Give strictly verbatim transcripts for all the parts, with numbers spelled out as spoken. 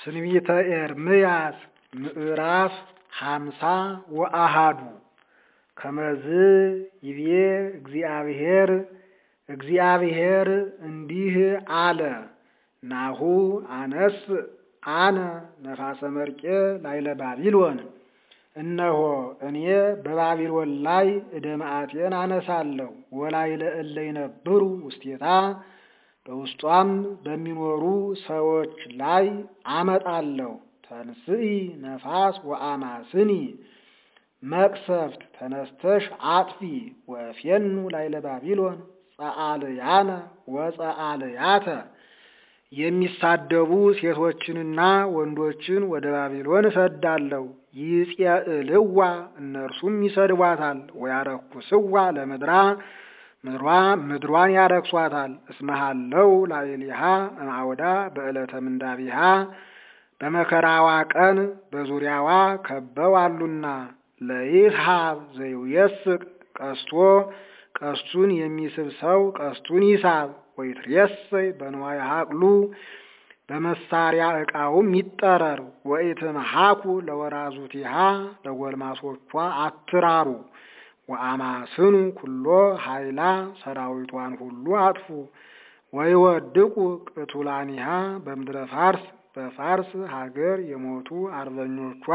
ትንቢተ ኤርምያስ ምዕራፍ ሃምሳ ወአሃዱ ከመዝ ይቤ እግዚአብሔር እግዚአብሔር እንዲህ አለ። ናሁ አነስ አነ ነፋሰ መርቄ ላይለ ባቢሎን፣ እነሆ እኔ በባቢሎን ላይ እደ መዓቴን አነሳለሁ። ወላይለ እለ ይነብሩ ውስቴታ፣ በውስጧም በሚኖሩ ሰዎች ላይ አመጣለሁ። ተንስኢ ነፋስ ወአማስኒ፣ መቅሰፍት ተነስተሽ አጥፊ። ወፌኑ ላይለ ባቢሎን ጸአልያነ ወጸአልያተ፣ የሚሳደቡ ሴቶችንና ወንዶችን ወደ ባቢሎን እሰዳለሁ። ይጼእልዋ፣ እነርሱም ይሰድቧታል። ወያረኩስዋ ለምድራ፣ ምድሯ ምድሯን ያረክሷታል። እስመሃለው ላዕሌሃ እምአውዳ በዕለተ ምንዳቢሃ፣ በመከራዋ ቀን በዙሪያዋ ከበው አሉና። ለይስሐብ ዘይውየስቅ ቀስቶ፣ ቀስቱን የሚስብ ሰው ቀስቱን ይሳብ። ወይትሬሰይ በንዋየ ሀቅሉ፣ በመሳሪያ ዕቃውም ይጠረር። ወኢትምሐኩ ለወራዙቲሃ፣ ለጎልማሶቿ አትራሩ። ወአማስኑ ኩሎ ኃይላ፣ ሰራዊቷን ሁሉ አጥፉ። ወይወድቁ ቅቱላኒሃ በምድረ ፋርስ፣ በፋርስ ሀገር የሞቱ አርበኞቿ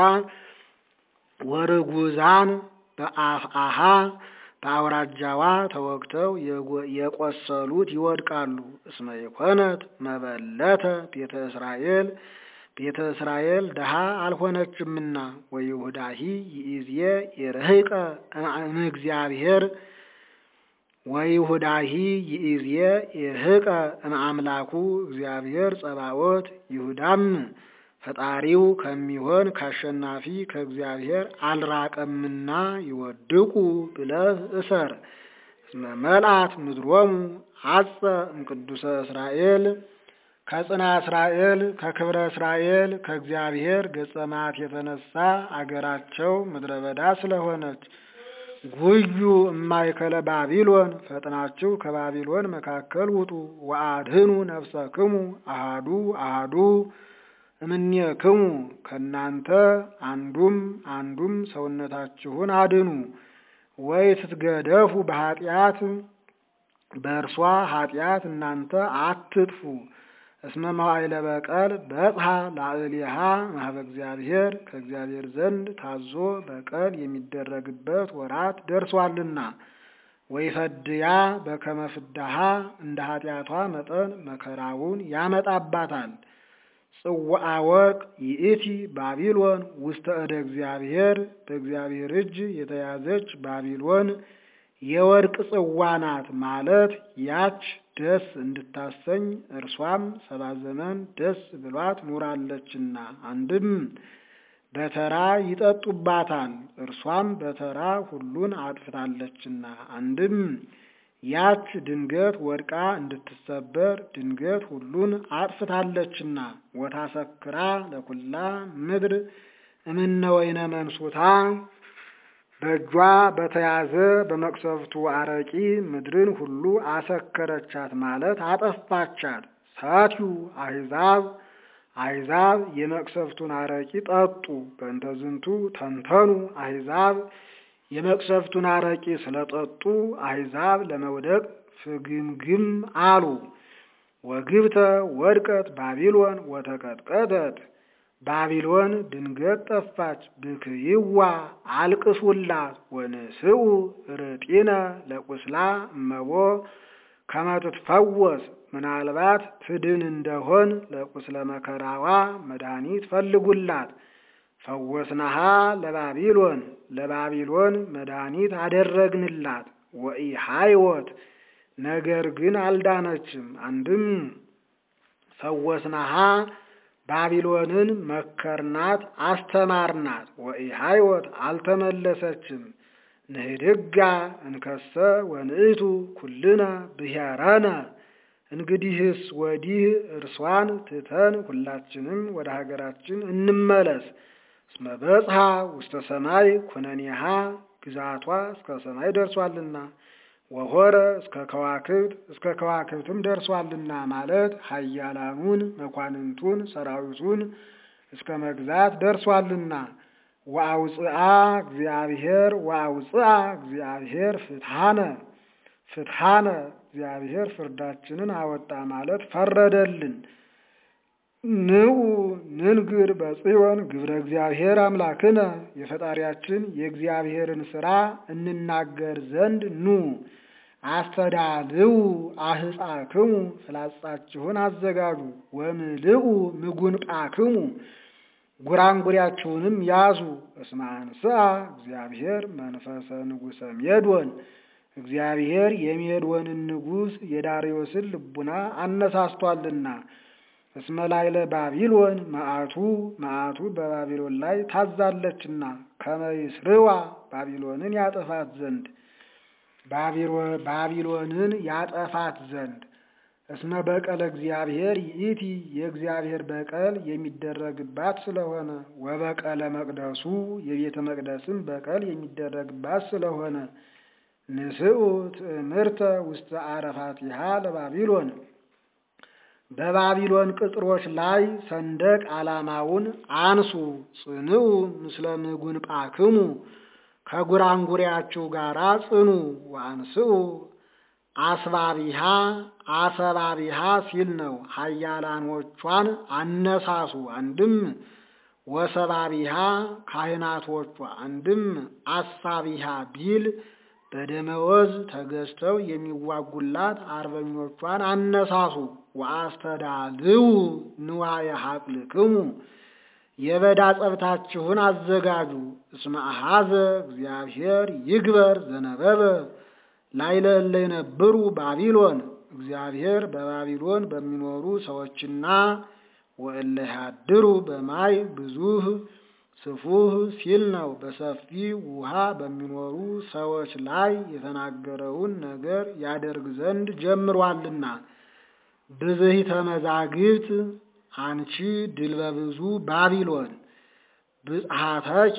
ወርጉዛን በአፍአሃ፣ በአውራጃዋ ተወግተው የቆሰሉት ይወድቃሉ። እስመ ይኮነት መበለተ ቤተ እስራኤል፣ ቤተ እስራኤል ድሃ አልሆነችምና። ወይሁዳሂ ይእዜ ይርህቀ እምእግዚአብሔር፣ ወይሁዳሂ ይእዜ ይርህቀ እምአምላኩ እግዚአብሔር ጸባኦት፣ ይሁዳም ፈጣሪው ከሚሆን ካሸናፊ ከእግዚአብሔር አልራቀምና። ይወድቁ ብለህ እሰር። እስመ መልአት ምድሮሙ አጸ እምቅዱሰ እስራኤል፣ ከጽና እስራኤል ከክብረ እስራኤል ከእግዚአብሔር ገጸ መዓት የተነሳ አገራቸው ምድረ በዳ ስለሆነች። ጉዩ እማእከለ ባቢሎን፣ ፈጥናችሁ ከባቢሎን መካከል ውጡ። ወአድህኑ ነፍሰክሙ አሃዱ አሃዱ እምኔክሙ፣ ከናንተ አንዱም አንዱም ሰውነታችሁን አድኑ። ወይ ትትገደፉ በኃጢአት፣ በእርሷ ኃጢአት እናንተ አትጥፉ። እስመ መዋዕለ በቀል በጽሐ ላዕሌሃ እምኀበ እግዚአብሔር፣ ከእግዚአብሔር ዘንድ ታዞ በቀል የሚደረግበት ወራት ደርሷልና። ወይፈድያ በከመ ፍዳሃ፣ እንደ ኃጢአቷ መጠን መከራውን ያመጣባታል። ጽዋዐ ወርቅ ይእቲ ባቢሎን ውስተ እደ እግዚአብሔር፣ በእግዚአብሔር እጅ የተያዘች ባቢሎን የወርቅ ጽዋ ናት ማለት ያች ደስ እንድታሰኝ እርሷም ሰባ ዘመን ደስ ብሏት ኑራለችና። አንድም በተራ ይጠጡባታል፣ እርሷም በተራ ሁሉን አጥፍታለችና። አንድም ያች ድንገት ወድቃ እንድትሰበር ድንገት ሁሉን አጥፍታለችና። ወታሰክራ ለኩላ ምድር እምነ ወይነ መንሱታ፣ በእጇ በተያዘ በመቅሰፍቱ አረቂ ምድርን ሁሉ አሰከረቻት ማለት አጠፋቻት። ሳትዩ አሕዛብ፣ አሕዛብ የመቅሰፍቱን አረቂ ጠጡ። በእንተ ዝንቱ ተንተኑ አሕዛብ፣ የመቅሰፍቱን አረቂ ስለጠጡ አሕዛብ ለመውደቅ ፍግምግም አሉ። ወግብተ ወድቀት ባቢሎን ወተቀጥቀጠት፣ ባቢሎን ድንገት ጠፋች። ብክይዋ አልቅሱላት። ወንስኡ ርጢነ ለቁስላ እመቦ ከመ ትትፈወስ፣ ምናልባት ትድን እንደሆን ለቁስለ መከራዋ መድኃኒት ፈልጉላት። ፈወስናሃ ለባቢሎን፣ ለባቢሎን መድኃኒት አደረግንላት። ወኢሃይወት፣ ነገር ግን አልዳነችም። አንድም ፈወስናሃ ባቢሎንን መከርናት አስተማርናት። ወኢሃይወት አልተመለሰችም። ንህድጋ እንከሰ ወንእቱ ኩልነ ብሔረነ፣ እንግዲህስ ወዲህ እርሷን ትተን ሁላችንም ወደ ሀገራችን እንመለስ። እስመ በጽሐ ውስተ ሰማይ ኩነኔሃ፣ ግዛቷ እስከ ሰማይ ደርሷልና። ወሆረ እስከ ከዋክብት፣ እስከ ከዋክብትም ደርሷልና ማለት ኃያላኑን መኳንንቱን ሰራዊቱን እስከ መግዛት ደርሷልና ወአውጽአ እግዚአብሔር ወአውጽአ እግዚአብሔር ፍትሐነ ፍትሐነ እግዚአብሔር ፍርዳችንን አወጣ ማለት ፈረደልን። ንዑ ንንግር በጽዮን ግብረ እግዚአብሔር አምላክነ የፈጣሪያችን የእግዚአብሔርን ሥራ እንናገር ዘንድ ኑ። አስተዳልው አህጻክሙ ፍላጻችሁን አዘጋጁ ወምልኡ ምጉንጳክሙ ጉራንጉሪያችሁንም ያዙ። እስመ አንሥአ እግዚአብሔር መንፈሰ ንጉሠ ሜዶን እግዚአብሔር የሜዶንን ንጉሥ የዳርዮስን ልቡና አነሳስቷልና። እስመ ላዕለ ባቢሎን መዓቱ መዓቱ በባቢሎን ላይ ታዛለችና ከመ ይስርዋ ባቢሎንን ያጠፋት ዘንድ ባቢሎንን ያጠፋት ዘንድ። እስመ በቀለ እግዚአብሔር ይእቲ የእግዚአብሔር በቀል የሚደረግባት ስለሆነ ወበቀለ መቅደሱ የቤተ መቅደስም በቀል የሚደረግባት ስለሆነ ንስኡ ትእምርተ ውስተ አረፋቲሃ ለባቢሎን በባቢሎን ቅጥሮች ላይ ሰንደቅ ዓላማውን አንሱ። ጽንዑ ምስለ ምጉንጳክሙ ከጉራንጉሪያችሁ ጋራ ጽኑ። ወአንስኡ አስባቢሃ አሰባቢሃ ሲል ነው። ኃያላኖቿን አነሳሱ አንድም ወሰባቢሃ ካህናቶቿ አንድም አሳቢሃ ቢል በደመወዝ ተገዝተው የሚዋጉላት አርበኞቿን አነሳሱ። ወአስተዳልው ንዋየ ሀቅልክሙ የበዳ ጸብታችሁን አዘጋጁ። እስመ አኀዘ እግዚአብሔር ይግበር ዘነበበ ላዕለ እለ ይነብሩ ባቢሎን እግዚአብሔር በባቢሎን በሚኖሩ ሰዎችና ወእለ ያድሩ በማይ ብዙህ ስፉህ ሲል ነው። በሰፊ ውሃ በሚኖሩ ሰዎች ላይ የተናገረውን ነገር ያደርግ ዘንድ ጀምሯልና። ብዝሂተ መዛግብት አንቺ ድል በብዙ ባቢሎን ብጽሐተኪ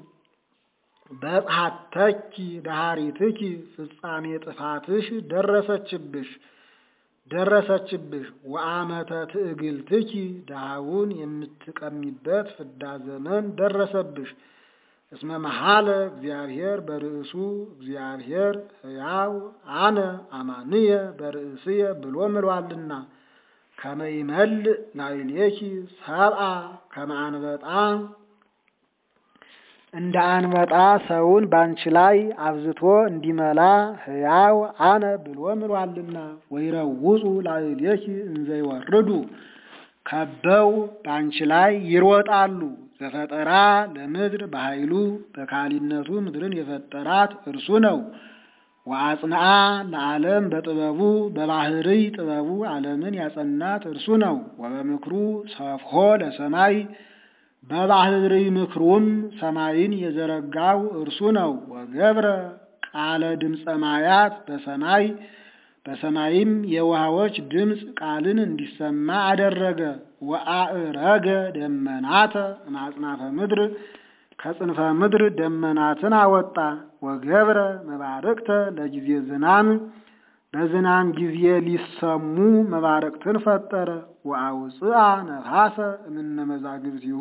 በጽሐተኪ ዳሪትኪ ፍጻሜ ጥፋትሽ ደረሰችብሽ ደረሰችብሽ ወአመተ ትዕግልትኪ ዳውን የምትቀሚበት ፍዳ ዘመን ደረሰብሽ። እስመ መሐለ እግዚአብሔር በርእሱ እግዚአብሔር ሕያው አነ አማንየ በርእስየ ብሎ ምሏልና። ከመ ይመልእ ላዕሌኪ ሰብአ ከመ አንበጣ እንደ አንበጣ ሰውን ባንቺ ላይ አብዝቶ እንዲመላ ሕያው አነ ብሎ ምሏልና። ወይረውጹ ላዕሌኪ እንዘ ይወርዱ ከበው ባንቺ ላይ ይሮጣሉ። ዘፈጠራ ለምድር በኃይሉ በካሊነቱ ምድርን የፈጠራት እርሱ ነው። ወአጽንዓ ለዓለም በጥበቡ በባህርይ ጥበቡ ዓለምን ያጸናት እርሱ ነው። ወበምክሩ ሰፍሖ ለሰማይ በባህርይ ምክሩም ሰማይን የዘረጋው እርሱ ነው። ወገብረ ቃለ ድምፀ ማያት በሰማይ በሰማይም የውሃዎች ድምፅ ቃልን እንዲሰማ አደረገ። ወአዕረገ ደመናተ እምአጽናፈ ምድር ከጽንፈ ምድር ደመናትን አወጣ። ወገብረ መባረቅተ ለጊዜ ዝናም በዝናም ጊዜ ሊሰሙ መባረቅትን ፈጠረ። ወአውጽአ ነፋሰ እምነ መዛግብቲሁ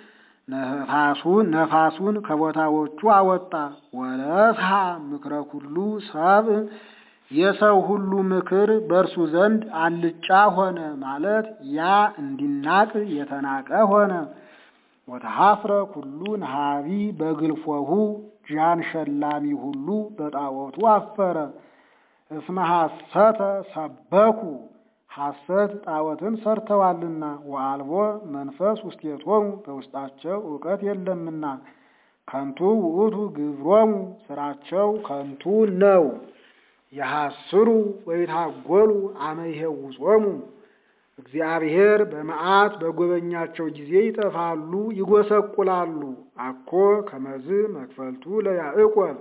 ነፋሱን ነፋሱን ከቦታዎቹ አወጣ። ወለፍሐ ምክረ ኩሉ ሰብእ የሰው ሁሉ ምክር በእርሱ ዘንድ አልጫ ሆነ ማለት ያ እንዲናቅ የተናቀ ሆነ። ወተሐፍረ ኩሉ ነሃቢ በግልፎሁ ጃን ሸላሚ ሁሉ በጣዖቱ አፈረ። እስመ ሐሰተ ሰበኩ ሐሰት ጣዖትን ሰርተዋልና። ወአልቦ መንፈስ ውስቴቶሙ በውስጣቸው ዕውቀት የለምና። ከንቱ ውእቱ ግብሮሙ ስራቸው ከንቱ ነው። የሐስሩ ወይታጎሉ አመ ይሄውጾሙ እግዚአብሔር በመዓት በጎበኛቸው ጊዜ ይጠፋሉ ይጎሰቁላሉ። አኮ ከመዝ መክፈልቱ ለያዕቆብ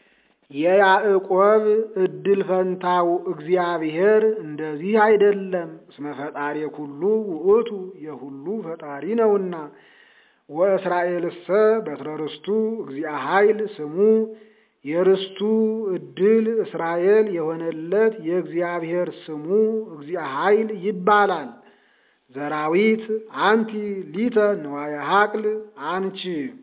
የያዕቆብ እድል ፈንታው እግዚአብሔር እንደዚህ አይደለም። እስመ ፈጣሪ ኩሉ ውእቱ የሁሉ ፈጣሪ ነውና። ወእስራኤልሰ በትረ ርስቱ እግዚአ ኃይል ስሙ የርስቱ እድል እስራኤል የሆነለት የእግዚአብሔር ስሙ እግዚአ ኃይል ይባላል። ዘራዊት አንቲ ሊተ ንዋየ ሀቅል አንቺ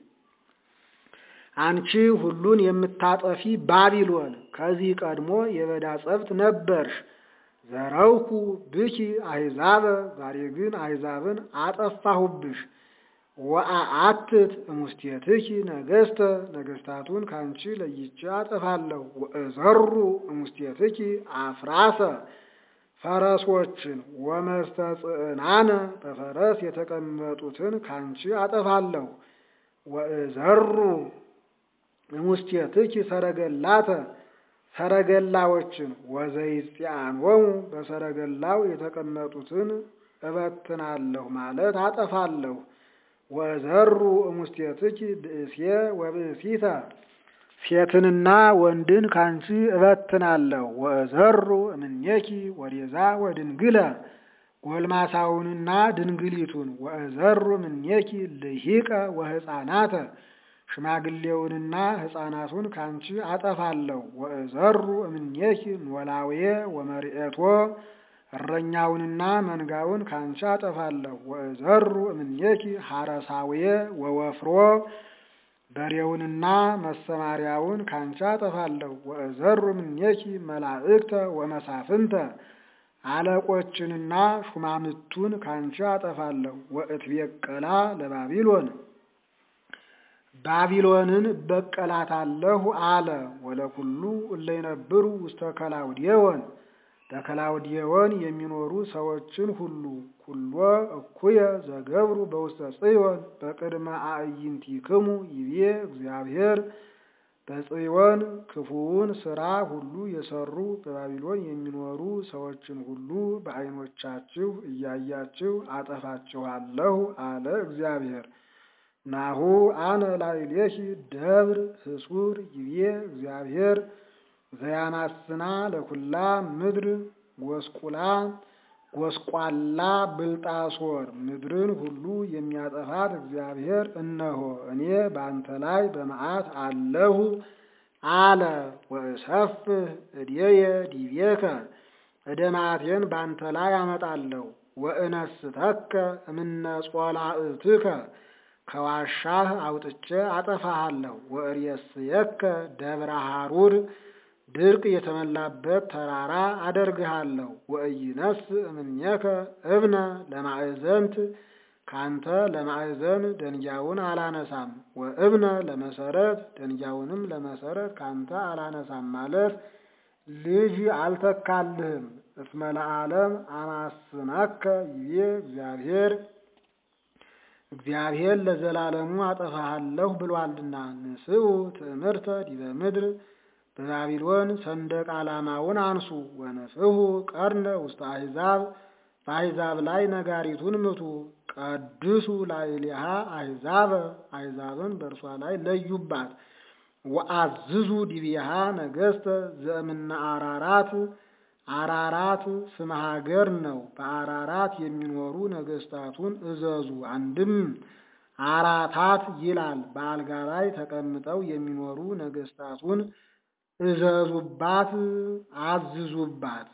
አንቺ ሁሉን የምታጠፊ ባቢሎን ከዚህ ቀድሞ የበዳ ጸብት ነበርሽ። ዘረውኩ ብኪ አሕዛበ ዛሬ ግን አሕዛብን አጠፋሁብሽ። ወአአትት እሙስቴትኪ ነገሥተ ነገሥታቱን ካንቺ ለይቼ አጠፋለሁ። ወእዘሩ እሙስቴትኪ አፍራሰ ፈረሶችን ወመስተጽዕናነ በፈረስ የተቀመጡትን ካንቺ አጠፋለሁ። ወእዘሩ እሙስቴትኪ ሰረገላተ ሰረገላዎችን ወዘይጽአኖሙ በሰረገላው የተቀመጡትን እበትናለሁ ማለት አጠፋለሁ። ወዘሩ እሙስቴትኪ ብእሴ ወብእሲተ ሴትንና ወንድን ካንቺ እበትናለሁ። ወዘሩ እምኔኪ ወዴዛ ወድንግለ ጎልማሳውንና ድንግሊቱን ወዘሩ እምኔኪ ልሂቀ ወሕፃናተ ሽማግሌውንና ሕፃናቱን ካንቺ አጠፋለሁ። ወዘሩ እምኔኪ ኖላዌ ወመርኤቶ እረኛውንና መንጋውን ካንቺ አጠፋለሁ። ወዘሩ እምኔኪ ሐረሳዌ ወወፍሮ በሬውንና መሰማሪያውን ካንቺ አጠፋለሁ። ወዘሩ እምኔኪ መላእክተ ወመሳፍንተ አለቆችንና ሹማምቱን ካንቺ አጠፋለሁ። ወእትቤቀላ ለባቢሎን ባቢሎንን በቀላታለሁ አለ። ወለኩሉ እለ ይነብሩ ውስተ ከላውዴዎን በከላውዴዎን የሚኖሩ ሰዎችን ሁሉ ኩሎ እኩየ ዘገብሩ በውስተ ጽዮን በቅድመ አዕይንቲክሙ ይቤ እግዚአብሔር በጽዮን ክፉውን ሥራ ሁሉ የሰሩ በባቢሎን የሚኖሩ ሰዎችን ሁሉ በዓይኖቻችሁ እያያችሁ አጠፋችኋለሁ አለ እግዚአብሔር። ናሁ አነ ላዕሌኪ ደብር ህሱር ይቤ እግዚአብሔር ዘያማስና ለኩላ ምድር ጎስቁላ ጎስቋላ ብልጣሶር ምድርን ሁሉ የሚያጠፋት እግዚአብሔር እነሆ እኔ በአንተ ላይ በመዓት አለሁ አለ። ወእሰፍህ እዴየ ዲቤከ እደ መዓቴን በአንተ ላይ አመጣለሁ። ወእነስተከ እምነ ጾላእትከ ከዋሻህ አውጥቼ አጠፋሃለሁ። ወእሬስየከ ደብረ ሐሩር ድርቅ የተመላበት ተራራ አደርግሃለሁ። ወኢይነስ እምኔከ እብነ ለማዕዘንት ካንተ ለማዕዘን ደንጊያውን አላነሳም። ወእብነ ለመሰረት ደንጊያውንም ለመሰረት ካንተ አላነሳም ማለት ልጅ አልተካልህም። እስመ ለዓለም አማስናከ ይቤ እግዚአብሔር እግዚአብሔር ለዘላለሙ አጠፋሃለሁ ብሏልና። ንስኡ ትእምርተ ዲበ ምድር በባቢሎን ሰንደቅ ዓላማውን አንሱ። ወነፍሑ ቀርነ ውስተ አሕዛብ በአሕዛብ ላይ ነጋሪቱን ምቱ። ቀድሱ ላዕሌሃ አሕዛበ አሕዛብን በእርሷ ላይ ለዩባት። ወአዝዙ ዲቤሃ ነገሥተ ዘእምነ አራራት አራራት ስመ ሀገር ነው። በአራራት የሚኖሩ ነገሥታቱን እዘዙ። አንድም አራታት ይላል። በአልጋ ላይ ተቀምጠው የሚኖሩ ነገሥታቱን እዘዙባት አዝዙባት።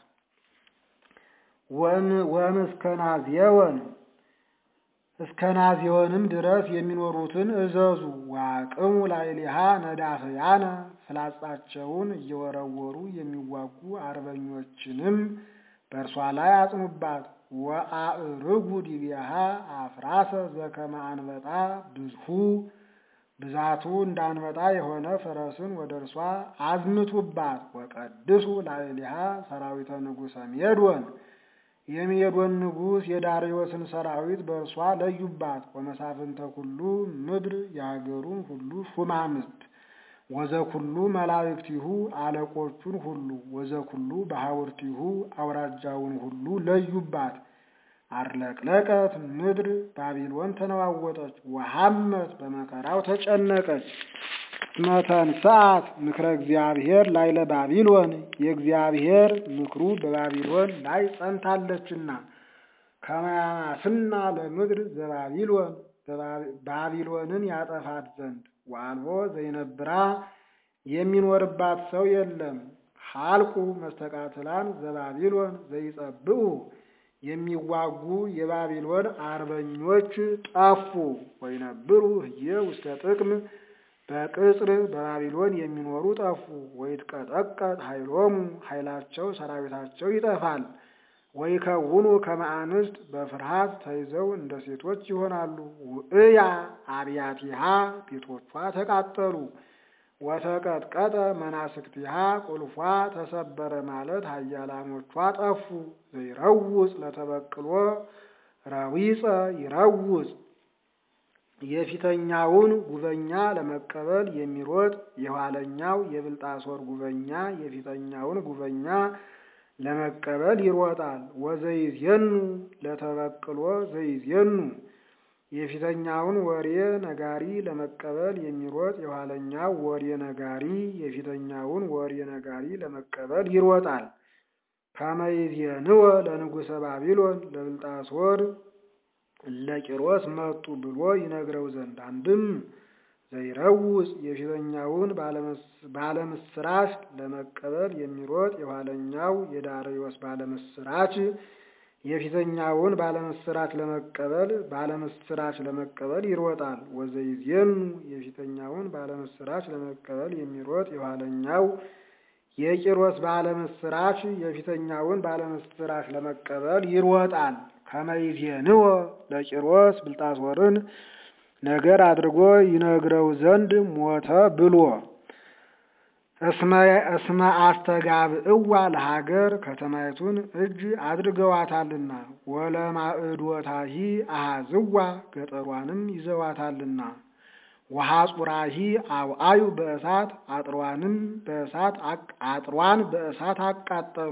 ወእምእስከናዝየወን እስከናዝየወንም ድረስ የሚኖሩትን እዘዙ። ወአቅሙ ላዕሌሃ ነዳፍያነ ፍላጻቸውን እየወረወሩ የሚዋጉ አርበኞችንም በእርሷ ላይ አጽኑባት። ወአዕርጉ ዲቤሃ አፍራሰ ዘከመ አንበጣ ብዙሁ ብዛቱ እንዳንበጣ የሆነ ፈረስን ወደ እርሷ አዝምቱባት። ወቀድሱ ላዕሌሃ ሰራዊተ ንጉሠ ሜዶን የሜዶን ንጉሥ የዳርዮስን ሰራዊት በእርሷ ለዩባት። ወመሳፍንተ ኩሉ ምድር የሀገሩን ሁሉ ሹማምት ወዘኩሉ መላእክቲሁ አለቆቹን ሁሉ ወዘኩሉ በሐውርቲሁ አውራጃውን ሁሉ ለዩባት። አርለቅለቀት ምድር ባቢሎን ተነዋወጠች። ወሐመት በመከራው ተጨነቀች። መተንሳት ምክረ እግዚአብሔር ላይ ለባቢሎን የእግዚአብሔር ምክሩ በባቢሎን ላይ ጸንታለችና። ከመያማስና ለምድር ዘባቢሎን ባቢሎንን ያጠፋት ዘንድ ወአልቦ ዘይነብራ የሚኖርባት ሰው የለም። ሐልቁ መስተቃትላን ዘባቢሎን ዘይጸብኡ የሚዋጉ የባቢሎን አርበኞች ጠፉ። ወይነብሩ ህየ ውስተ ጥቅም በቅጽር በባቢሎን የሚኖሩ ጠፉ። ወይትቀጠቀጥ ኃይሎሙ ኃይላቸው ሰራዊታቸው ይጠፋል። ወይከውኑ ከመ አንስት በፍርሃት ተይዘው እንደ ሴቶች ይሆናሉ። ውእያ አብያቲሃ ቤቶቿ ተቃጠሉ። ወተቀጥቀጠ መናስክቲሃ ቁልፏ ተሰበረ ማለት ኃያላኖቿ ጠፉ። ዘይረውጽ ለተበቅሎ ረዊጸ ይረውጽ የፊተኛውን ጉበኛ ለመቀበል የሚሮጥ የኋለኛው የብልጣሶር ጉበኛ የፊተኛውን ጉበኛ ለመቀበል ይሮጣል። ወዘይዜኑ ለተበቅሎ ዘይዜኑ የፊተኛውን ወሬ ነጋሪ ለመቀበል የሚሮጥ የኋለኛው ወሬ ነጋሪ የፊተኛውን ወሬ ነጋሪ ለመቀበል ይሮጣል። ከመይዜንወ ለንጉሠ ባቢሎን ለብልጣሶር ለቂሮስ መጡ ብሎ ይነግረው ዘንድ አንድም ዘይረውጽ የፊተኛውን ባለምስራች ለመቀበል የሚሮጥ የኋለኛው የዳርዮስ ባለምስራች የፊተኛውን ባለምስራች ለመቀበል ባለምስራች ለመቀበል ይሮጣል። ወዘይዜኑ የፊተኛውን ባለምስራች ለመቀበል የሚሮጥ የኋለኛው የቂሮስ ባለምስራች የፊተኛውን ባለምስራች ለመቀበል ይሮጣል። ከመይዜንወ ለቂሮስ ብልጣሶርን ነገር አድርጎ ይነግረው ዘንድ ሞተ ብሎ እስመ አስተጋብእዋ ለሀገር ከተማይቱን እጅ አድርገዋታልና ወለማዕዶታሂ አሃዝዋ ገጠሯንም ይዘዋታልና ወሐጹራሂ አውአዩ በእሳት አጥሯንም በእሳት አጥሯን በእሳት አቃጠሉ።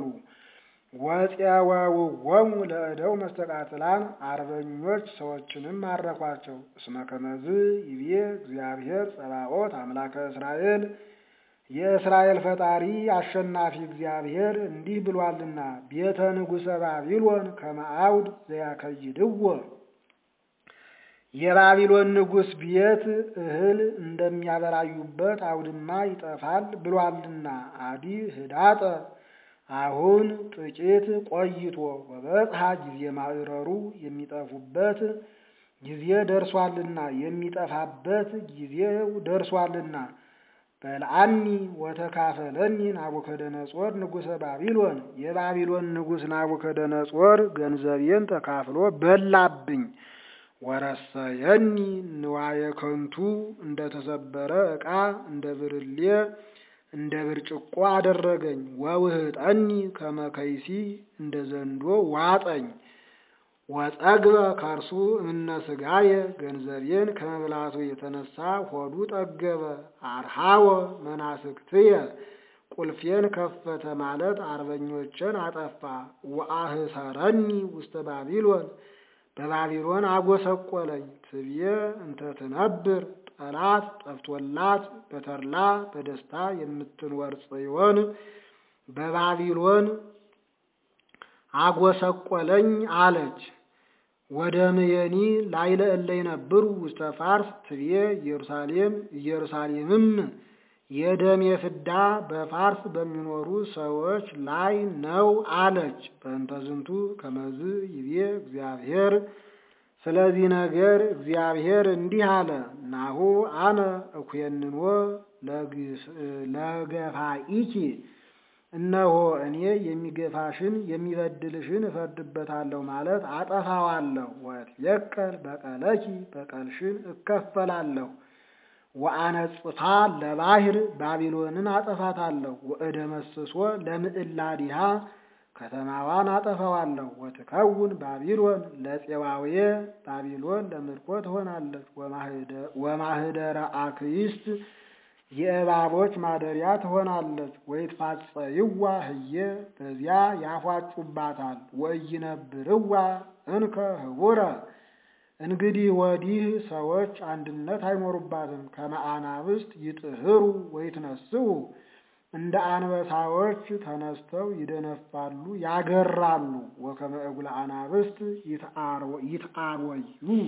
ወፄወውዎሙ ለእደው መስተቃትላን አርበኞች ሰዎችንም ማረኳቸው። እስመ ከመዝ ይቤ እግዚአብሔር ጸባኦት አምላከ እስራኤል የእስራኤል ፈጣሪ አሸናፊ እግዚአብሔር እንዲህ ብሏልና ቤተ ንጉሠ ባቢሎን ከመ አውድ ዘያከይድዎ የባቢሎን ንጉሥ ቤት እህል እንደሚያበራዩበት አውድማ ይጠፋል ብሏልና አዲ ህዳጠ አሁን ጥቂት ቆይቶ ወበጽሐ ጊዜ ማዕረሩ የሚጠፉበት ጊዜ ደርሷልና የሚጠፋበት ጊዜው ደርሷልና በልዓኒ ወተካፈለኒ ናቡከደነጾር ንጉሠ ባቢሎን የባቢሎን ንጉሥ ናቡከደነጾር ገንዘቤን ተካፍሎ በላብኝ። ወረሰየኒ ንዋየ ከንቱ እንደተሰበረ ዕቃ እንደ ብርሌ እንደ ብርጭቆ አደረገኝ። ወውህጠኒ ከመ ከይሲ እንደ ዘንዶ ዋጠኝ። ወጸግበ ከርሱ እምነ ሥጋየ ገንዘቤን ከመብላቱ የተነሳ ሆዱ ጠገበ። አርሃወ መናስክትየ ቁልፌን ከፈተ ማለት አርበኞችን አጠፋ። ወአህሰረኒ ውስተ ባቢሎን በባቢሎን አጎሰቆለኝ። ትብየ እንተ ትነብር ጠላት ጠፍቶላት በተድላ በደስታ የምትኖር ጽዮን በባቢሎን አጎሰቆለኝ አለች። ወደ ምየኒ ላይለ እለ ይነብሩ ውስተ ፋርስ ትብየ ኢየሩሳሌም ኢየሩሳሌምም የደም የፍዳ በፋርስ በሚኖሩ ሰዎች ላይ ነው አለች። በእንተ ዝንቱ ከመዝ ይቤ እግዚአብሔር ስለዚህ ነገር እግዚአብሔር እንዲህ አለ። ናሁ አነ እኩየንኖ ለገፋኢኪ እነሆ እኔ የሚገፋሽን የሚበድልሽን እፈርድበታለሁ ማለት አጠፋዋለሁ። ወትየቀል በቀለኪ በቀልሽን እከፈላለሁ። ወአነጽፋ ለባህር ባቢሎንን አጠፋታለሁ። ወእደመስሶ ለምዕላዲሃ ከተማዋን አጠፋዋለሁ። ወትከውን ባቢሎን ለፄዋዌ ባቢሎን ለምርኮ ትሆናለች። ወማህደረ አክይስት የእባቦች ማደሪያ ትሆናለች። ወይትፋጸይዋ ህየ በዚያ ያፏጩባታል። ወይነብርዋ እንከ ህቡረ እንግዲህ ወዲህ ሰዎች አንድነት አይኖሩባትም። ከመአናብስት ይጥህሩ ወይትነስኡ እንደ አንበሳዎች ተነስተው ይደነፋሉ ያገራሉ። ወከመ እጉለ አናብስት ይትአርወዩ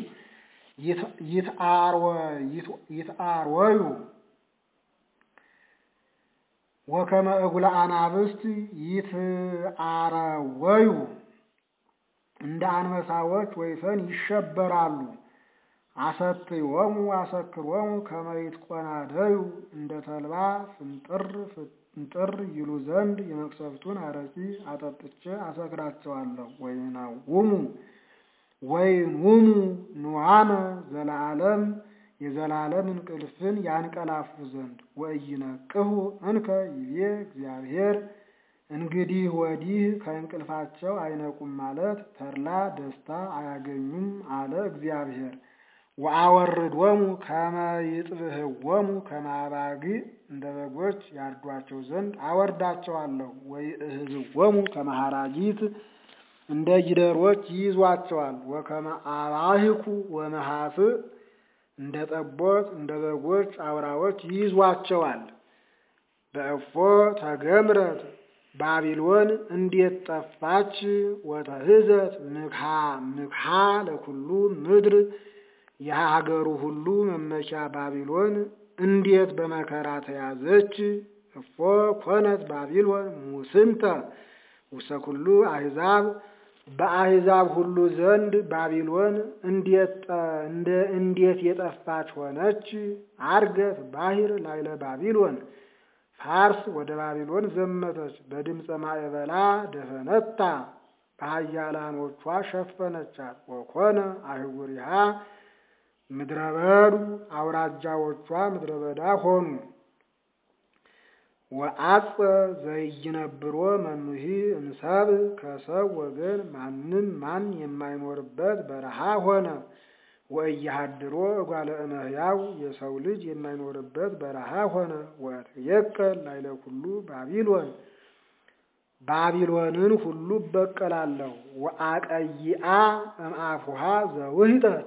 ይትአርወዩ ወከመ እጉለ አናብስት ይትአርወዩ እንደ አንበሳዎች ወይፈን ይሸበራሉ። አሰትዮሙ አሰክሮሙ ከመ ይትቆናደዩ እንደ ተልባ ፍንጥር ፍንጥር ይሉ ዘንድ የመቅሰፍቱን አረቂ አጠጥቼ አሰክራቸዋለሁ። ወይነውሙ ወይኑሙ ኑዓመ ዘለዓለም የዘላለም እንቅልፍን ያንቀላፉ ዘንድ ወኢይነቅሁ እንከ ይቤ እግዚአብሔር እንግዲህ ወዲህ ከእንቅልፋቸው አይነቁም ማለት ተድላ ደስታ አያገኙም አለ እግዚአብሔር። ወአወርዶሙ ከመ ይጥብህዎሙ ከመ አባግዕ እንደ በጎች ያርዷቸው ዘንድ አወርዳቸዋለሁ። ወይእህዝዎሙ ከመ ሐራጊት እንደ ጊደሮች ይይዟቸዋል። ወከመ አባህኩ ወመሃስዕ እንደ ጠቦት እንደ በጎች አውራዎች ይይዟቸዋል። በእፎ ተገምረት ባቢሎን እንዴት ጠፋች! ወተህዘት ምክሃ ምክሃ ለኩሉ ምድር የሀገሩ ሁሉ መመኪያ ባቢሎን እንዴት በመከራ ተያዘች! እፎ ኮነት ባቢሎን ሙስንተ ውስተ ኩሉ አሕዛብ በአሕዛብ ሁሉ ዘንድ ባቢሎን እንዴት እንደ እንዴት የጠፋች ሆነች! አርገት ባሕር ላይለ ባቢሎን ፋርስ ወደ ባቢሎን ዘመተች። በድምፀ ማዕበላ ደፈነታ በኃያላኖቿ ሸፈነቻት። ወኮነ አህጉሪሃ ምድረ በዱ አውራጃዎቿ ምድረ በዳ ሆኑ። ወአጽ ዘይነብሮ መኑሂ እንሰብ ከሰው ወገን ማንም ማን የማይኖርበት በረሃ ሆነ። ወኢያሃድሮ እጓለ እመሕያው የሰው ልጅ የማይኖርበት በረሃ ሆነ። ወእትየከል ላዕለ ኩሉ ባቢሎን ባቢሎንን ሁሉ በቀላለሁ። ወአቀይአ እምአፉሃ ዘውህጠት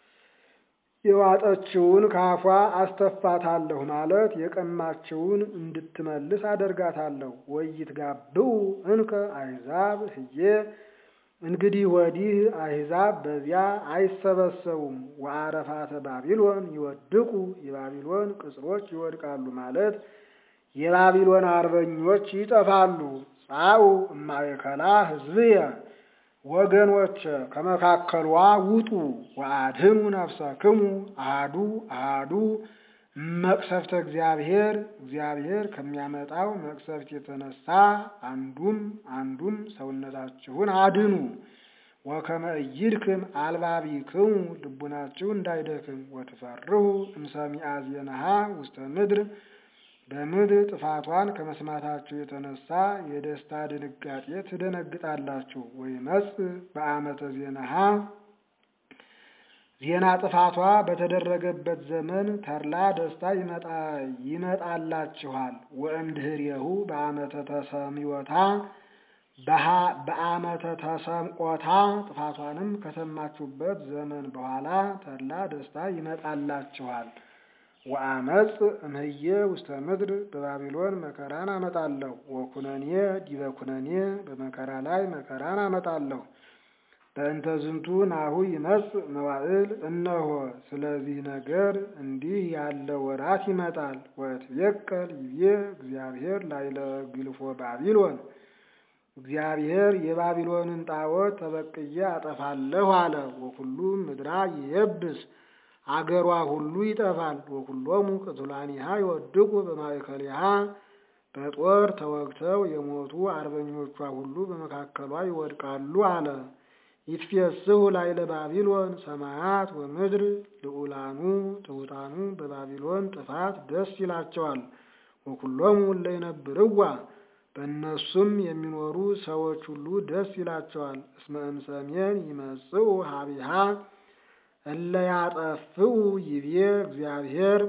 የዋጠችውን ካፏ አስተፋታለሁ ማለት የቀማችውን እንድትመልስ አደርጋታለሁ። ወይትጋብኡ እንከ አሕዛብ ህዬ እንግዲህ ወዲህ አሕዛብ በዚያ አይሰበሰቡም። ወአረፋተ ባቢሎን ይወድቁ የባቢሎን ቅጽሮች ይወድቃሉ ማለት የባቢሎን አርበኞች ይጠፋሉ። ጻኡ እማእከላ ሕዝብየ ወገኖች ከመካከሏ ውጡ። ወአድህኑ ነፍሰክሙ አሐዱ አሐዱ መቅሰፍተ እግዚአብሔር እግዚአብሔር ከሚያመጣው መቅሰፍት የተነሳ አንዱም አንዱም ሰውነታችሁን አድኑ። ወከመ ኢይድክም አልባቢክሙ ልቡናችሁ እንዳይደክም። ወትፈርሁ እምሰሚዐ ዜናሃ ውስተ ምድር በምድር ጥፋቷን ከመስማታችሁ የተነሳ የደስታ ድንጋጤ ትደነግጣላችሁ። ወይመጽእ በዓመተ ዜናሃ ዜና ጥፋቷ በተደረገበት ዘመን ተድላ ደስታ ይመጣ ይመጣላችኋል። ወእምድኅሬሁ በዓመተ ተሰሚዖታ በዓመተ ተሰምዖታ ጥፋቷንም ከሰማችሁበት ዘመን በኋላ ተድላ ደስታ ይመጣላችኋል። ወአመጽ እምሕየ ውስተ ምድር በባቢሎን መከራን አመጣለሁ። ወኩነኔ ዲበ ኩነኔ በመከራ ላይ መከራን አመጣለሁ። በእንተ ዝንቱ ናሁ ይመጽእ መዋዕል እነሆ ስለዚህ ነገር እንዲህ ያለ ወራት ይመጣል። ወእትቤከል ይቤ እግዚአብሔር ላዕለ ግልፎ ባቢሎን እግዚአብሔር የባቢሎንን ጣዖት ተበቅዬ አጠፋለሁ አለ። ወኩሉ ምድራ ይየብስ አገሯ ሁሉ ይጠፋል። ወኩሎሙ ቅቱላኒሃ ይወድቁ በማእከሊሃ በጦር ተወግተው የሞቱ አርበኞቿ ሁሉ በመካከሏ ይወድቃሉ አለ። ይትፌስሑ ላዕለ ባቢሎን ሰማያት ወምድር ልዑላኑ ትሑታኑ በባቢሎን ጥፋት ደስ ይላቸዋል። ወኩሎሙ እለ ይነብርዋ በእነሱም የሚኖሩ ሰዎች ሁሉ ደስ ይላቸዋል። እስመ እምሰሜን ይመጽኡ ሀቢሃ እለ ያጠፍኡ ይቤ እግዚአብሔር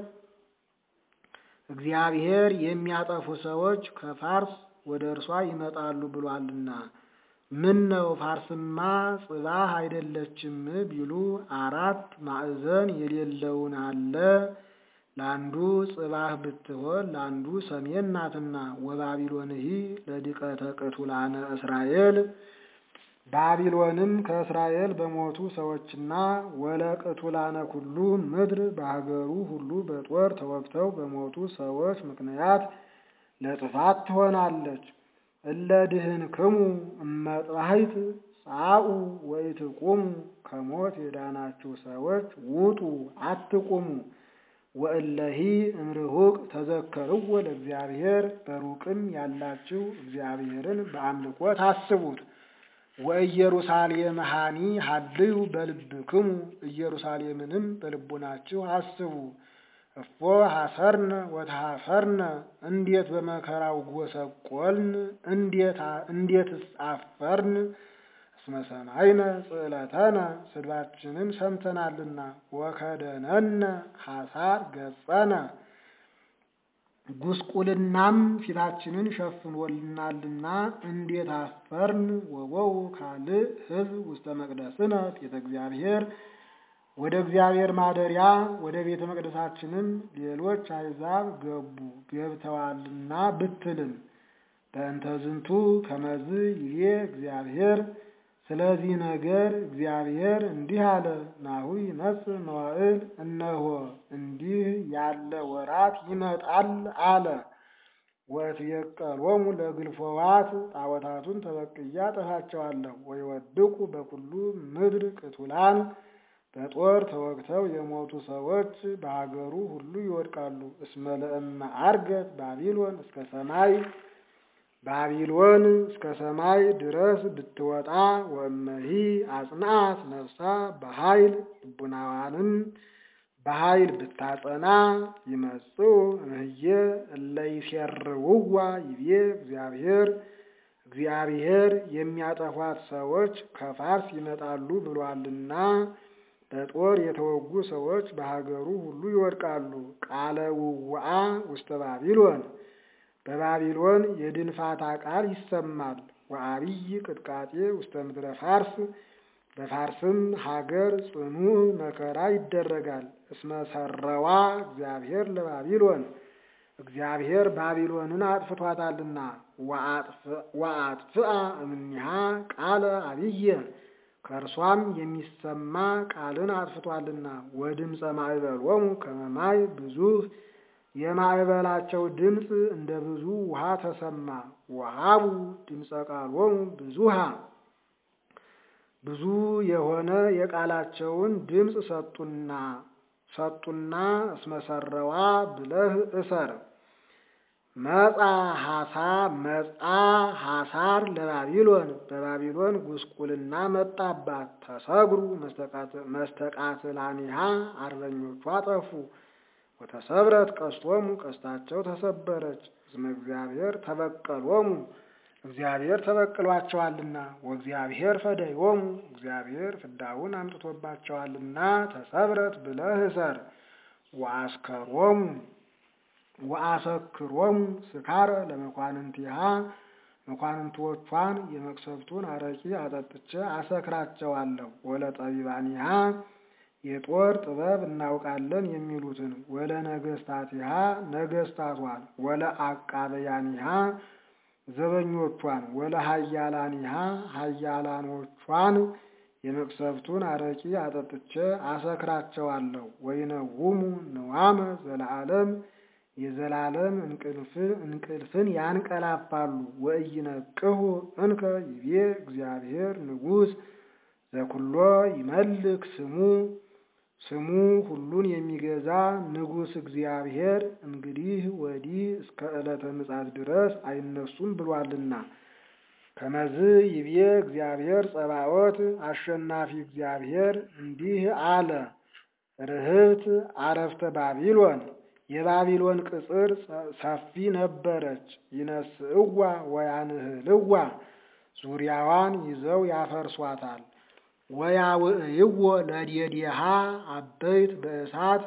እግዚአብሔር የሚያጠፉ ሰዎች ከፋርስ ወደ እርሷ ይመጣሉ ብሏልና። ምን ነው ፋርስማ ጽባህ አይደለችም ቢሉ አራት ማዕዘን የሌለውን አለ ለአንዱ ጽባህ ብትሆን ለአንዱ ሰሜን ናትና። ወባቢሎንሂ ለድቀተ ቅቱላነ እስራኤል ባቢሎንም ከእስራኤል በሞቱ ሰዎችና ወለቅቱላነ ኩሉ ምድር በሀገሩ ሁሉ በጦር ተወግተው በሞቱ ሰዎች ምክንያት ለጥፋት ትሆናለች። እለ ድህንክሙ እመጥባሕት ጻኡ ወይትቁሙ ከሞት የዳናችሁ ሰዎች ውጡ አትቁሙ። ወእለሂ እምርሁቅ ተዘከርዎ ለእግዚአብሔር በሩቅም ያላችሁ እግዚአብሔርን በአምልኮት አስቡት። ወኢየሩሳሌም ሃኒ ሀልዩ በልብክሙ ኢየሩሳሌምንም በልቡናችሁ አስቡ። እፎ ሐሰርነ ወተሐፈርነ እንዴት በመከራው ጎሰቆልን እንዴት እንዴትስ አፈርን። እስመ ሰማይነ ጽዕለተነ ስድባችንን ሰምተናልና ወከደነነ ሐሳር ገጸነ ጉስቁልናም ፊታችንን ሸፍኖልናልና እንዴት አፈርን። ወበው ካልእ ሕዝብ ውስተ መቅደስነ ቤተ እግዚአብሔር ወደ እግዚአብሔር ማደሪያ ወደ ቤተ መቅደሳችንም ሌሎች አሕዛብ ገቡ ገብተዋልና ብትልም በእንተ ዝንቱ ከመዝ ይቤ እግዚአብሔር ስለዚህ ነገር እግዚአብሔር እንዲህ አለ። ናሁ ይመጽእ መዋዕል እነሆ እንዲህ ያለ ወራት ይመጣል አለ። ወትየቀሎሙ ለግልፎዋት ጣዖታቱን ተበቅያ አጠፋቸዋለሁ። ወይወድቁ በኩሉ ምድር ቅቱላን በጦር ተወግተው የሞቱ ሰዎች በሀገሩ ሁሉ ይወድቃሉ። እስመ ለእመ ዐርገት ባቢሎን እስከ ሰማይ ባቢሎን እስከ ሰማይ ድረስ ብትወጣ ወእመሂ አጽንዓት ነፍሳ በኃይል ልቡናዋንም በኃይል ብታጸና ይመጽኡ እምየ እለ ይሴርውዋ ይቤ እግዚአብሔር እግዚአብሔር የሚያጠፏት ሰዎች ከፋርስ ይመጣሉ ብሏልና በጦር የተወጉ ሰዎች በሀገሩ ሁሉ ይወድቃሉ። ቃለ ውውአ ውስተ ባቢሎን በባቢሎን የድንፋታ ቃል ይሰማል። ወአብይ ቅጥቃጤ ውስተ ምድረ ፋርስ በፋርስም ሀገር ጽኑ መከራ ይደረጋል። እስመ ሰረዋ እግዚአብሔር ለባቢሎን እግዚአብሔር ባቢሎንን አጥፍቷታልና። ወአጥፍአ እምኔሃ ቃለ አብየ ከእርሷም የሚሰማ ቃልን አጥፍቷልና። ወድምፀ ማዕበሎሙ ከመ ማይ ብዙኅ የማዕበላቸው ድምፅ እንደ ብዙ ውሃ ተሰማ። ወሃቡ ድምፀ ቃሎሙ ብዙሃ ብዙ የሆነ የቃላቸውን ድምፅ ሰጡና ሰጡና እስመ ሰረዋ ብለህ እሰር። መጻ ሐሳ መጻ ሐሳር ለባቢሎን በባቢሎን ጉስቁልና መጣባት። ተሰግሩ መስተቃትላኒሃ አርበኞቿ ጠፉ። ወተሰብረት ቀስቶሙ ቀስታቸው ተሰበረች። እስመ እግዚአብሔር ተበቀሎሙ እግዚአብሔር ተበቅሏቸዋልና። ወእግዚአብሔር ፈደዮሙ እግዚአብሔር ፍዳውን አምጥቶባቸዋልና። ተሰብረት ብለህ እሰር። ወአስከሮሙ ወአሰክሮሙ ስካረ ለመኳንንቲሃ መኳንንቶቿን የመቅሰፍቱን አረቂ አጠጥቼ አሰክራቸዋለሁ። ወለጠቢባኒሃ የጦር ጥበብ እናውቃለን የሚሉትን ወለ ነገስታቲሃ ነገስታቷን ወለ አቃበያኒሃ ዘበኞቿን ወለ ሀያላኒሃ ሀያላኖቿን የመቅሰፍቱን አረቂ አጠጥቼ አሰክራቸዋለሁ። ወይነውሙ ንዋመ ዘለዓለም የዘላለም እንቅልፍ እንቅልፍን ያንቀላፋሉ። ወኢይነቅሁ እንከ ይቤ እግዚአብሔር ንጉሥ ዘኩሎ ይመልክ ስሙ ስሙ ሁሉን የሚገዛ ንጉሥ እግዚአብሔር እንግዲህ ወዲህ እስከ ዕለተ ምጽአት ድረስ አይነሱም ብሏልና። ከመዝ ይቤ እግዚአብሔር ጸባዖት አሸናፊ እግዚአብሔር እንዲህ አለ። ርህብት አረፍተ ባቢሎን የባቢሎን ቅጽር ሰፊ ነበረች። ይነስእዋ ወያንህልዋ ዙሪያዋን ይዘው ያፈርሷታል። ወያውዕይዎ ለዴዴሃ አበይት በእሳት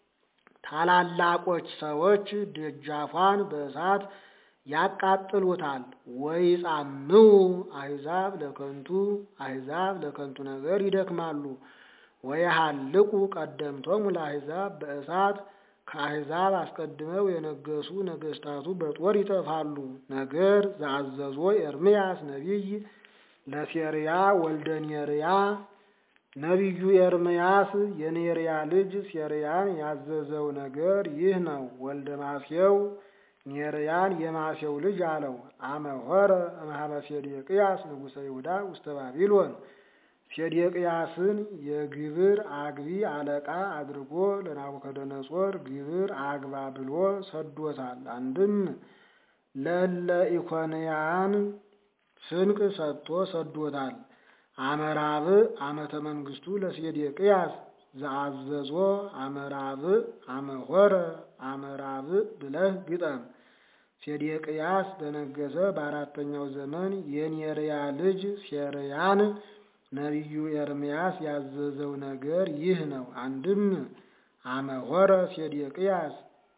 ታላላቆች ሰዎች ደጃፏን በእሳት ያቃጥሉታል። ወይጻምው አሕዛብ ለከንቱ አሕዛብ ለከንቱ ነገር ይደክማሉ። ወይሃልቁ ቀደምቶሙ ለአሕዛብ በእሳት ከአሕዛብ አስቀድመው የነገሱ ነገስታቱ በጦር ይጠፋሉ። ነገር ዘአዘዞ ኤርምያስ ነቢይ ለሴርያ ወልደ ኔርያ ነቢዩ ኤርምያስ የኔርያ ልጅ ሴርያን ያዘዘው ነገር ይህ ነው። ወልደ ማስየው ኔርያን የማሴው ልጅ አለው። አመሆረ እምኀበ ሴዴቅያስ ንጉሠ ይሁዳ ውስተ ባቢሎን ሴዴቅያስን የግብር አግቢ አለቃ አድርጎ ለናቡከደነጾር ግብር አግባ ብሎ ሰዶታል። አንድም ለእለ ኢኮንያን ስንቅ ሰጥቶ ሰዶታል። አመራብ ዓመተ መንግስቱ ለሴዴቅያስ ዘአዘዞ አመራብ አመሆረ አመራብ ብለህ ግጠም። ሴዴቅያስ በነገሰ በአራተኛው ዘመን የኔርያ ልጅ ሴርያን ነቢዩ ኤርምያስ ያዘዘው ነገር ይህ ነው። አንድም አመሆረ ሴዴቅያስ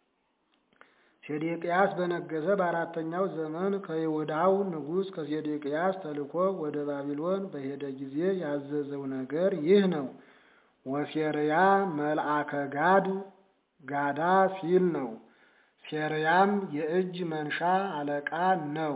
ሴዴቅያስ በነገሰ በአራተኛው ዘመን ከይሁዳው ንጉሥ ከሴዴቅያስ ተልኮ ወደ ባቢሎን በሄደ ጊዜ ያዘዘው ነገር ይህ ነው። ወሴርያ መልአከ ጋድ ጋዳ ሲል ነው። ሴርያም የእጅ መንሻ አለቃ ነው።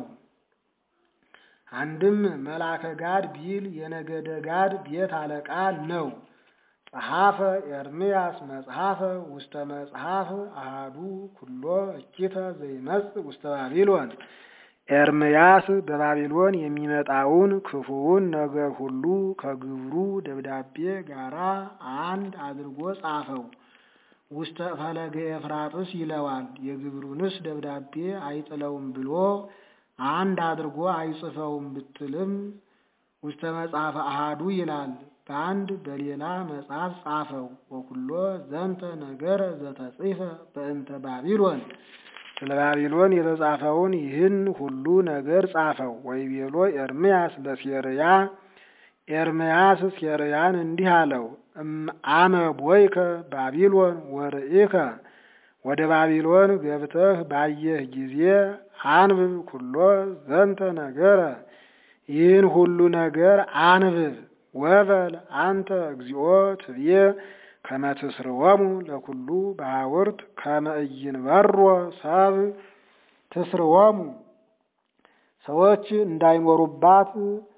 አንድም መልአከ ጋድ ቢል የነገደ ጋድ ቤት አለቃ ነው። ጸሐፈ ኤርምያስ መጽሐፈ ውስተ መጽሐፍ አሃዱ ኩሎ እኪተ ዘይመጽእ ውስተ ባቢሎን ኤርምያስ በባቢሎን የሚመጣውን ክፉውን ነገር ሁሉ ከግብሩ ደብዳቤ ጋራ አንድ አድርጎ ጻፈው። ውስተ ፈለገ ኤፍራጥስ ይለዋል። የግብሩንስ ደብዳቤ አይጥለውም ብሎ አንድ አድርጎ አይጽፈውም ብትልም ውስተ መጽሐፈ አሃዱ ይላል። በአንድ በሌላ መጽሐፍ ጻፈው። ወኩሎ ዘንተ ነገረ ዘተጽፈ በእንተ ባቢሎን ስለ ባቢሎን የተጻፈውን ይህን ሁሉ ነገር ጻፈው። ወይቤሎ ኤርምያስ ለሴርያ ኤርምያስ ሴርያን እንዲህ አለው። አመ ቦይከ ባቢሎን ወርኢከ ወደ ባቢሎን ገብተህ ባየህ ጊዜ አንብብ ኩሎ ዘንተ ነገረ ይህን ሁሉ ነገር አንብብ። ወበል አንተ እግዚኦ ትብዬ ከመ ትስርወሙ ለኩሉ በሐውርት ከመ ኢይንበሮ ሰብ ትስርወሙ ሰዎች እንዳይኖሩባት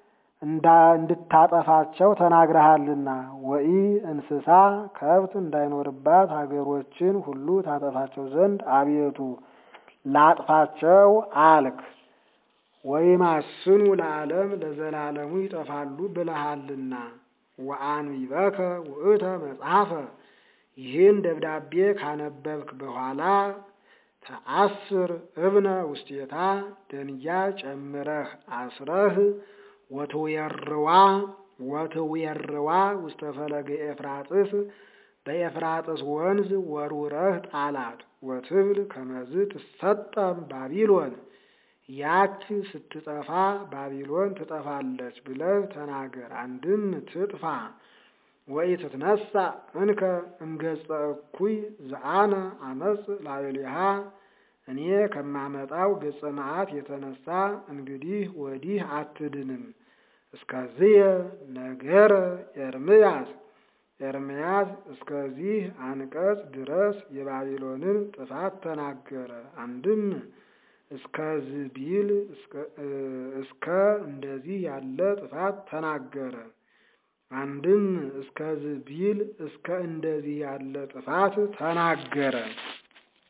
እንድታጠፋቸው ተናግረሃልና። ወኢ እንስሳ ከብት እንዳይኖርባት ሀገሮችን ሁሉ ታጠፋቸው ዘንድ አቤቱ ላጥፋቸው አልክ። ወይማስኑ ለዓለም ለዘላለሙ ይጠፋሉ ብለሃልና። ወአንቢበከ ውእተ መጽሐፈ ይህን ደብዳቤ ካነበብክ በኋላ ተአስር እብነ ውስቴታ ደንጊያ ጨምረህ አስረህ ወትዌርዋ ወትዌርዋ ውስተ ፈለገ ኤፍራጥስ በኤፍራጥስ ወንዝ ወርውረህ ጣላት። ወትብል ከመዝ ትሰጠም ባቢሎን ያች ስትጠፋ ባቢሎን ትጠፋለች ብለህ ተናገር። አንድም ትጥፋ። ወይ ትትነሳ እንከ እምገጸ እኩይ ዘአነ አመጽ ላዕሌሃ እኔ ከማመጣው ገጸ መዓት የተነሳ እንግዲህ ወዲህ አትድንም። እስከዚህ ነገረ ኤርምያስ ኤርምያስ እስከዚህ አንቀጽ ድረስ የባቢሎንን ጥፋት ተናገረ። አንድም እስከዚህ ቢል እስከ እንደዚህ ያለ ጥፋት ተናገረ። አንድም እስከዚህ ቢል እስከ እንደዚህ ያለ ጥፋት ተናገረ።